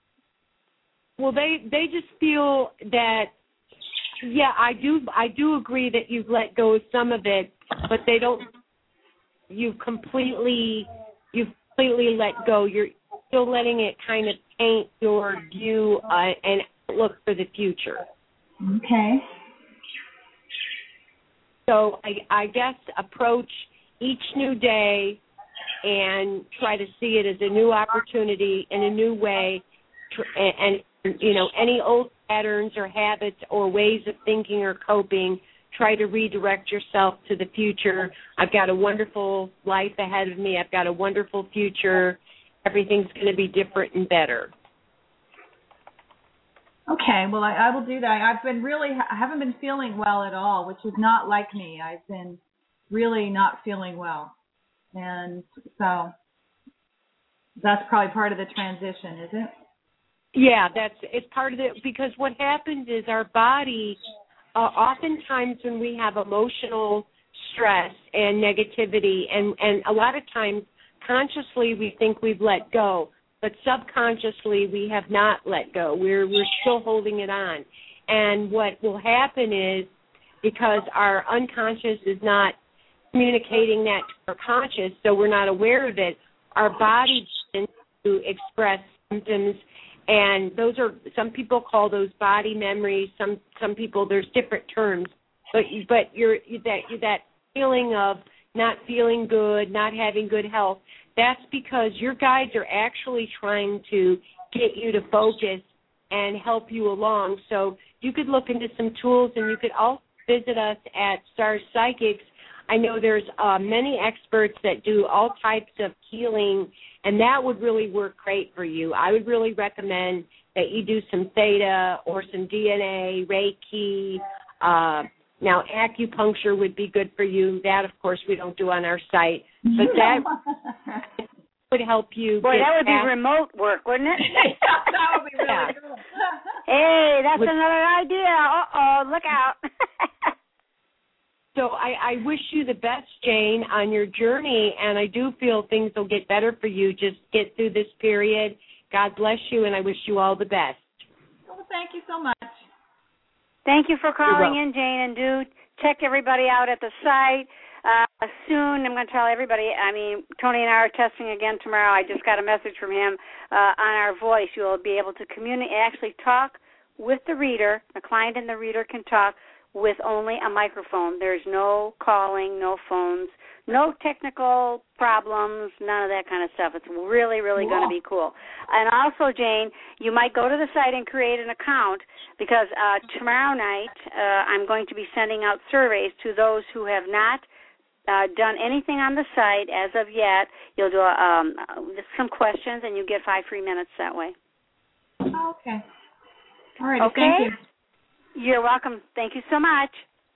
Well, they, they just feel that, yeah, I do I do agree that you've let go of some of it, but they don't. You've completely you've completely let go. You're still letting it kind of paint your view uh, and look for the future. Okay. So I, I guess approach each new day and try to see it as a new opportunity in a new way, and, and you know, any old patterns or habits or ways of thinking or coping, try to redirect yourself to the future. I've got a wonderful life ahead of me. I've got a wonderful future. Everything's going to be different and better. Okay, well, I, I will do that. I've been really, I haven't been feeling well at all, which is not like me. I've been really not feeling well. And so that's probably part of the transition, is it? Yeah, that's it's part of it, because what happens is our body, uh, oftentimes when we have emotional stress and negativity, and, and a lot of times consciously we think we've let go, but subconsciously we have not let go. We're we're still holding it on. And what will happen is, because our unconscious is not communicating that to our conscious, so we're not aware of it, our body begins to express symptoms. And those are, some people call those body memories. Some some people, there's different terms. But but you're that that feeling of not feeling good, not having good health. That's because your guides are actually trying to get you to focus and help you along. So you could look into some tools, and you could also visit us at Stars Psychics. I know there's uh, many experts that do all types of healing, and that would really work great for you. I would really recommend that you do some theta or some D N A, Reiki. Uh, now, acupuncture would be good for you. That, of course, we don't do on our site, but that would help you. Boy, get that would past- be remote work, wouldn't it? Yeah, that would be really Yeah. good. Hey, that's Would- another idea. Uh-oh, look out. So I, I wish you the best, Jane, on your journey, and I do feel things will get better for you. Just get through this period. God bless you, and I wish you all the best. Well, thank you so much. Thank you for calling welcome. in, Jane, and do check everybody out at the site. Uh, soon, I'm going to tell everybody, I mean, Tony and I are testing again tomorrow. I just got a message from him uh, on our voice. You'll be able to communicate, actually talk with the reader. The client and the reader can talk with only a microphone. There's no calling, no phones, no technical problems, none of that kind of stuff. It's really, really going to be cool. And also, Jane, you might go to the site and create an account because uh, tomorrow night uh, I'm going to be sending out surveys to those who have not uh, done anything on the site as of yet. You'll do um, some questions, and you get five free minutes that way. Oh, okay. All right. Okay. Thank you. You're welcome. Thank you so much.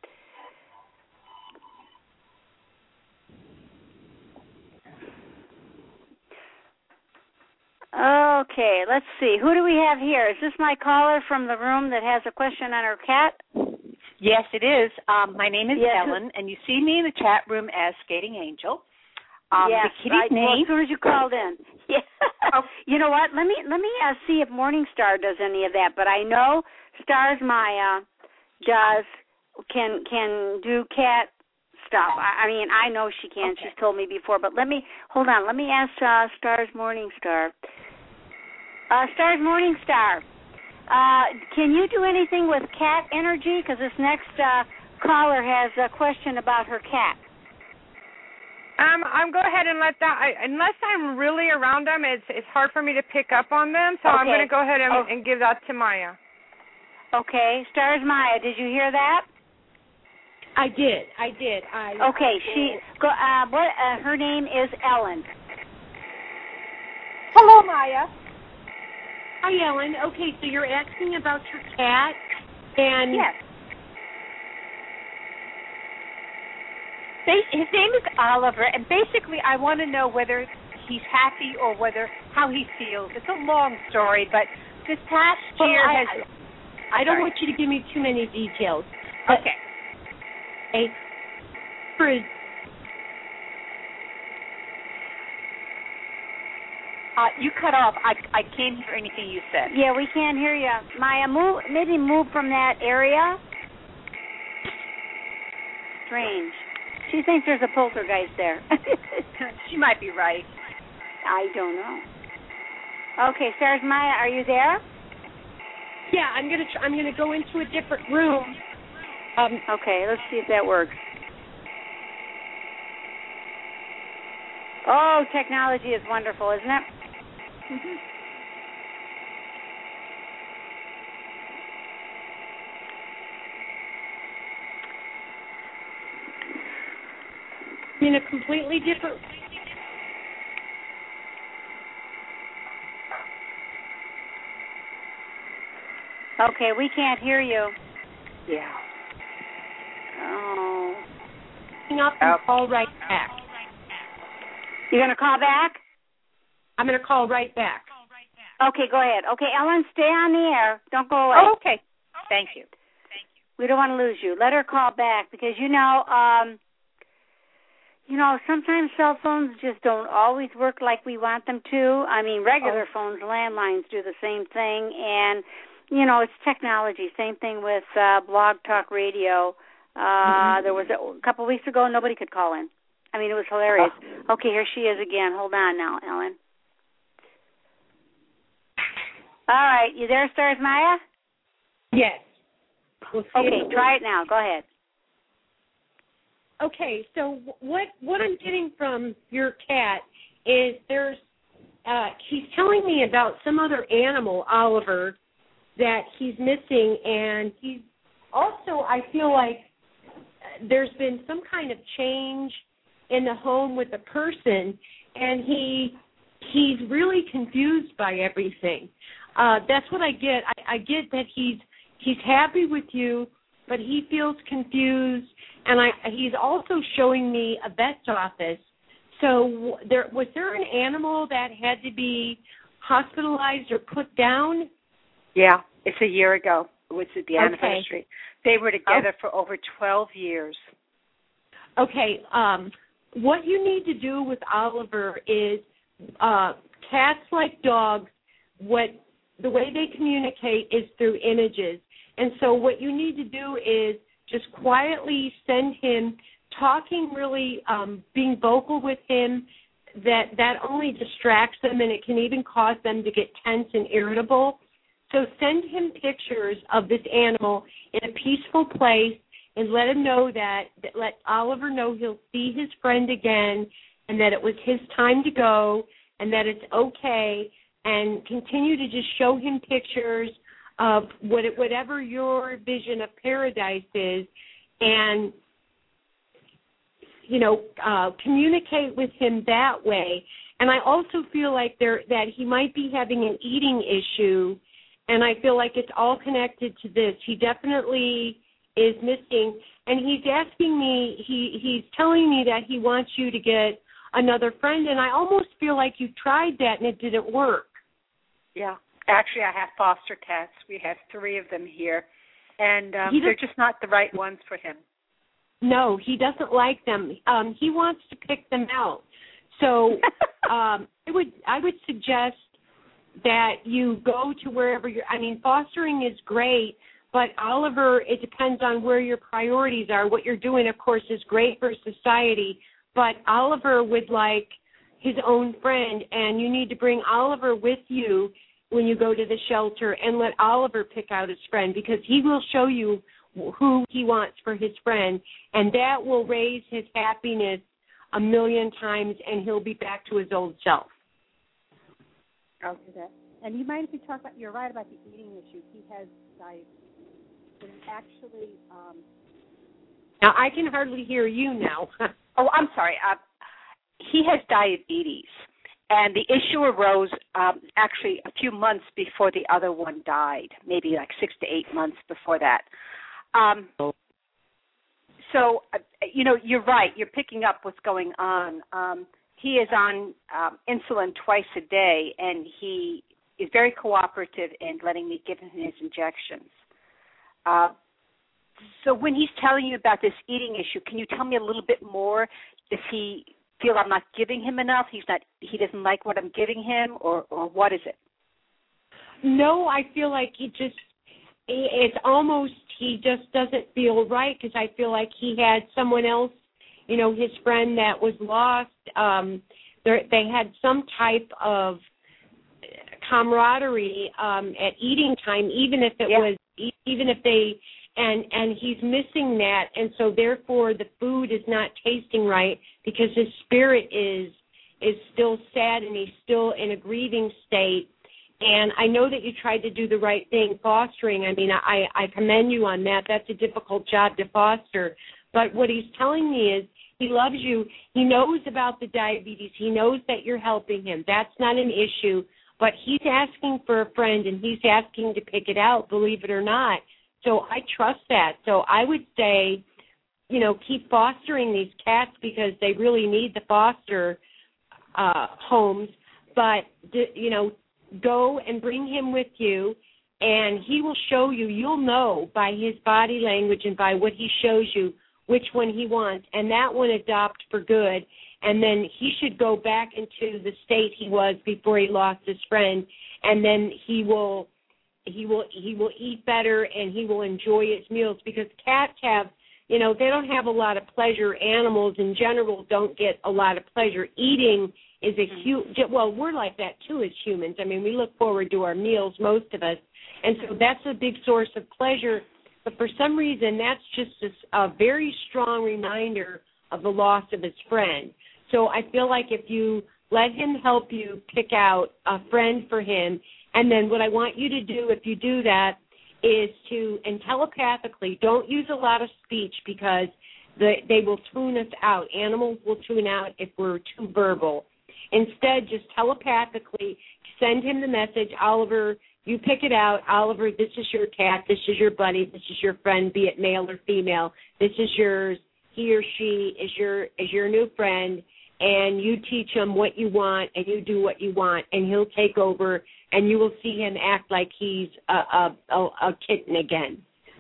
Okay, let's see. Who do we have here? Is this my caller from the room that has a question on her cat? Yes, it is. Um, my name is yes. Ellen, and you see me in the chat room as Skating Angel. Um, yes, the kitty's right. name. Well, as soon as you called in. Yeah. Oh. You know what? Let me let me uh, see if Morningstar does any of that. But I know Stars Maya does can can do cat stuff. I, I mean, I know she can. Okay. She's told me before. But let me hold on. Let me ask uh, Stars Morningstar. Uh, Stars Morningstar. Uh, can you do anything with cat energy? Because this next uh, caller has a question about her cat. Um, I'm go ahead and let that. I, unless I'm really around them, it's it's hard for me to pick up on them. So okay. I'm going to go ahead and, oh. and give that to Maya. Okay, Stars Maya, did you hear that? I did. I did. I. Okay, she. Go, uh, what? Uh, her name is Ellen. Hello, Maya. Hi, Ellen. Okay, so you're asking about your cat, and yes. His name is Oliver, and basically I want to know whether he's happy or whether how he feels. It's a long story, but this past well, year I, has... I, I don't sorry. want you to give me too many details. Okay. Okay. For his, uh, you cut off. I, I can't hear anything you said. Yeah, we can't hear you. Maya, move, maybe move from that area. Strange. She thinks there's a poltergeist there. She might be right. I don't know. Okay, Stars Maya, are you there? Yeah, I'm gonna tr- I'm gonna go into a different room. Um, okay, let's see if that works. Oh, technology is wonderful, isn't it? Mm-hmm. in a completely different. Okay, we can't hear you. Yeah. Oh. Hang up and call right back. You're going to call back? I'm going to call right back. Okay, go ahead. Okay, Ellen, stay on the air. Don't go away. Oh, okay. Thank you. Thank you. We don't want to lose you. Let her call back because, you know, um, you know, sometimes cell phones just don't always work like we want them to. I mean, regular oh. phones, landlines do the same thing. And, you know, it's technology. Same thing with uh, Blog Talk Radio. Uh, mm-hmm. There was a, a couple of weeks ago, nobody could call in. I mean, it was hilarious. Oh. Okay, here she is again. Hold on now, Ellen. All right, you there, Stars Maya? Yes. We'll see okay, try it now. Go ahead. Okay, so what what I'm getting from your cat is there's uh, he's telling me about some other animal, Oliver, that he's missing, and he's also, I feel like there's been some kind of change in the home with the person, and he he's really confused by everything. Uh, that's what I get. I, I get that he's he's happy with you, but he feels confused, and I, he's also showing me a vet's office. So there was there an animal that had to be hospitalized or put down? Yeah, it's a year ago. It was the anniversary. Okay. They were together oh. for over twelve years. Okay. Um, what you need to do with Oliver is uh, cats, like dogs, what the way they communicate is through images. And so what you need to do is just quietly send him, talking really, um, being vocal with him, that that only distracts them, and it can even cause them to get tense and irritable. So send him pictures of this animal in a peaceful place and let him know that, that let Oliver know he'll see his friend again and that it was his time to go and that it's okay, and continue to just show him pictures of what it, whatever your vision of paradise is, and, you know, uh, communicate with him that way. And I also feel like there that he might be having an eating issue, and I feel like it's all connected to this. He definitely is missing, and he's asking me, he, he's telling me that he wants you to get another friend, and I almost feel like you tried that and it didn't work. Yeah. Actually, I have foster cats. We have three of them here, and um, they're just not the right ones for him. No, he doesn't like them. Um, he wants to pick them out. So um, I would I would suggest that you go to wherever you're. I mean, fostering is great, but Oliver, it depends on where your priorities are. What you're doing, of course, is great for society, but Oliver would like his own friend, and you need to bring Oliver with you when you go to the shelter and let Oliver pick out his friend, because he will show you who he wants for his friend, and that will raise his happiness a million times, and he'll be back to his old self. I'll do that. And you mind if you talk about, you're right about the eating issue. He has diabetes. But actually, um, now I can hardly hear you now. Oh, I'm sorry. Uh, he has diabetes. And the issue arose um, actually a few months before the other one died, maybe like six to eight months before that. Um, so, uh, you know, you're right. You're picking up what's going on. Um, he is on um, insulin twice a day, and he is very cooperative in letting me give him his injections. Uh, so when he's telling you about this eating issue, can you tell me a little bit more? Does he feel I'm not giving him enough? He's not. He doesn't like what I'm giving him, or, or what is it? No, I feel like he just. It's almost he just doesn't feel right, because I feel like he had someone else, you know, his friend that was lost. Um, they had some type of camaraderie um, at eating time, even if it yeah. was, even if they. And and he's missing that, and so therefore the food is not tasting right, because his spirit is is still sad, and he's still in a grieving state. And I know that you tried to do the right thing, fostering. I mean, I, I commend you on that. That's a difficult job to foster. But what he's telling me is he loves you. He knows about the diabetes. He knows that you're helping him. That's not an issue. But he's asking for a friend, and he's asking to pick it out, believe it or not. So I trust that. So I would say, you know, keep fostering these cats, because they really need the foster uh, homes. But, you know, go and bring him with you, and he will show you. You'll know by his body language and by what he shows you which one he wants, and that one adopt for good. And then he should go back into the state he was before he lost his friend, and then he will – He will he will eat better, and he will enjoy his meals, because cats have, you know, they don't have a lot of pleasure. Animals in general don't get a lot of pleasure. Eating is a huge, well, we're like that too as humans. I mean, we look forward to our meals, most of us, and so that's a big source of pleasure. But for some reason, that's just a, a very strong reminder of the loss of his friend. So I feel like if you let him help you pick out a friend for him, and then what I want you to do, if you do that, is to, and telepathically, don't use a lot of speech, because they, they will tune us out. Animals will tune out if we're too verbal. Instead, just telepathically send him the message, Oliver, you pick it out. Oliver, this is your cat. This is your buddy. This is your friend, be it male or female. This is yours. He or she is your is your new friend, and you teach him what you want, and you do what you want, and he'll take over, and you will see him act like he's a, a, a, a kitten again.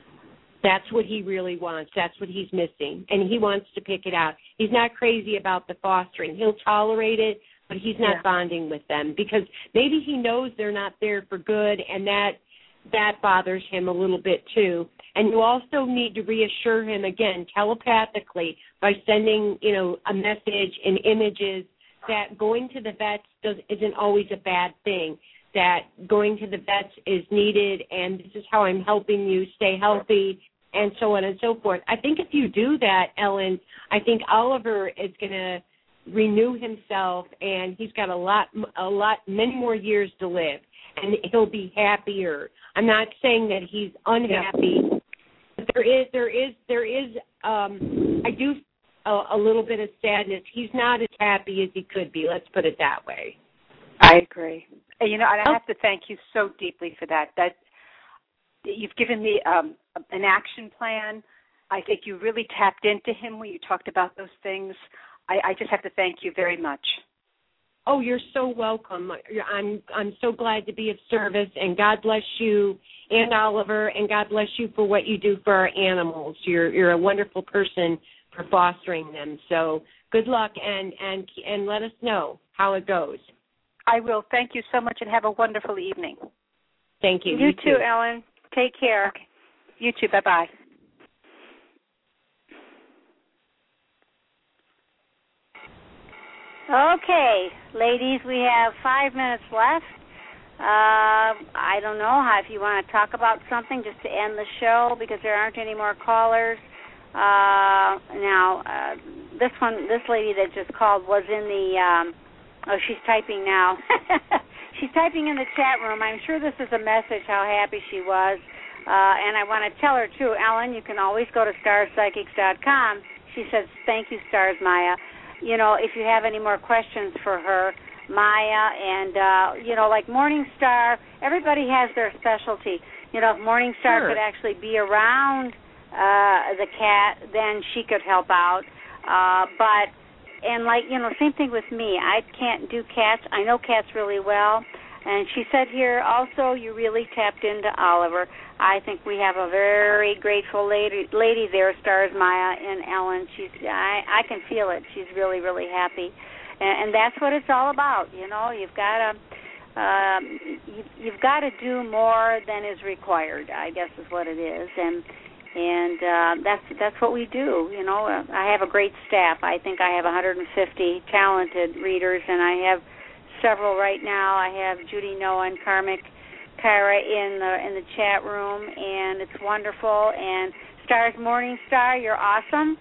That's what he really wants. That's what he's missing, and he wants to pick it out. He's not crazy about the fostering. He'll tolerate it, but he's not yeah. bonding with them, because maybe he knows they're not there for good, and that that bothers him a little bit too. And you also need to reassure him, again, telepathically, by sending, you know, a message and images, that going to the vets does, isn't always a bad thing, that going to the vets is needed, and this is how I'm helping you stay healthy, and so on and so forth. I think if you do that, Ellen, I think Oliver is going to renew himself, and he's got a lot, a lot, many more years to live, and he'll be happier. I'm not saying that he's unhappy, but there is, there is, there is. Um, I do a, a little bit of sadness. He's not as happy as he could be. Let's put it that way. I agree. You know, and I have to thank you so deeply for that. That you've given me um, an action plan. I think you really tapped into him when you talked about those things. I, I just have to thank you very much. Oh, you're so welcome. I'm I'm so glad to be of service, and God bless you and Oliver, and God bless you for what you do for our animals. You're you're a wonderful person for fostering them. So good luck, and and and let us know how it goes. I will. Thank you so much, and have a wonderful evening. Thank you. You, you too, Ellen. Take care. Okay. You too. Bye-bye. Okay, ladies, we have five minutes left. Uh, I don't know how, if you want to talk about something just to end the show, because there aren't any more callers. Uh, now, uh, this one, this lady that just called was in the, um, oh, she's typing now. She's typing in the chat room. I'm sure this is a message how happy she was. Uh, and I want to tell her, too, Ellen, you can always go to stars psychics dot com. She says, thank you, Stars Maya. You know, if you have any more questions for her, Maya, and, uh, you know, like Morningstar, everybody has their specialty. You know, if Morningstar Sure. could actually be around uh, the cat, then she could help out. Uh, but, and like, you know, same thing with me. I can't do cats. I know cats really well. And she said here also you really tapped into Oliver. I think we have a very grateful lady lady there, Stars Maya and Ellen. She's I, I can feel it. She's really, really happy. And, and that's what it's all about, you know. You've got to um, you, you've got to do more than is required, I guess is what it is. And and uh, that's that's what we do, you know. I have a great staff. I think I have one hundred fifty talented readers, and I have several right now. I have Judy Noah and Karmic Kyra in the in the chat room, and it's wonderful. And Stars Morningstar, you're awesome.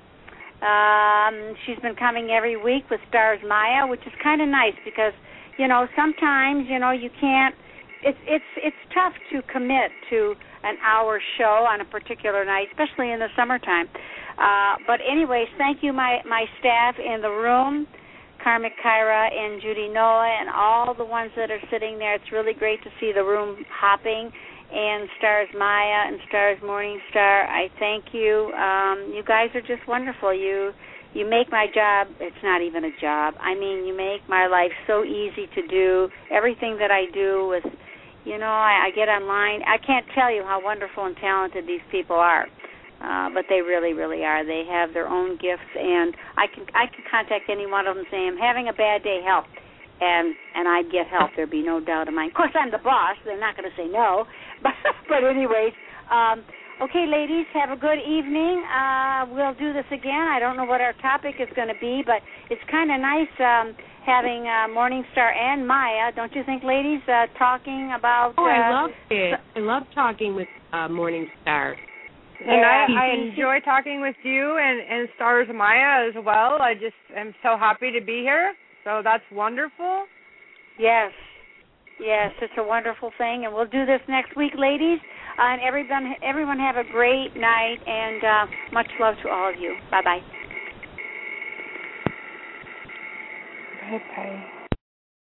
Um, she's been coming every week with Stars Maya, which is kind of nice because, you know, sometimes, you know, you can't. It's it's it's tough to commit to an hour show on a particular night, especially in the summertime. Uh, but anyways, thank you, my my staff in the room. Karmic Kyra and Judy Noah and all the ones that are sitting there. It's really great to see the room hopping. And Stars Maya and Stars Morningstar, I thank you. Um, you guys are just wonderful. You you make my job, it's not even a job. I mean, you make my life so easy to do. Everything that I do with, you know, I, I get online. I can't tell you how wonderful and talented these people are. Uh, but they really, really are. They have their own gifts, and I can I can contact any one of them saying, I'm having a bad day, help, and and I'd get help. There'd be no doubt in mind. Of course, I'm the boss. They're not going to say no. But, but anyways, um, okay, ladies, have a good evening. Uh, we'll do this again. I don't know what our topic is going to be, but it's kind of nice um, having uh, Morningstar and Maya, don't you think, ladies, uh, talking about... Oh, uh, I love it. I love talking with uh, Morningstar. And Yeah. I, I enjoy talking with you and, and Stars Maya as well. I just am so happy to be here. So that's wonderful. Yes. Yes, it's a wonderful thing. And we'll do this next week, ladies. Uh, and everyone, everyone have a great night. And uh, much love to all of you. Bye-bye. Bye-bye.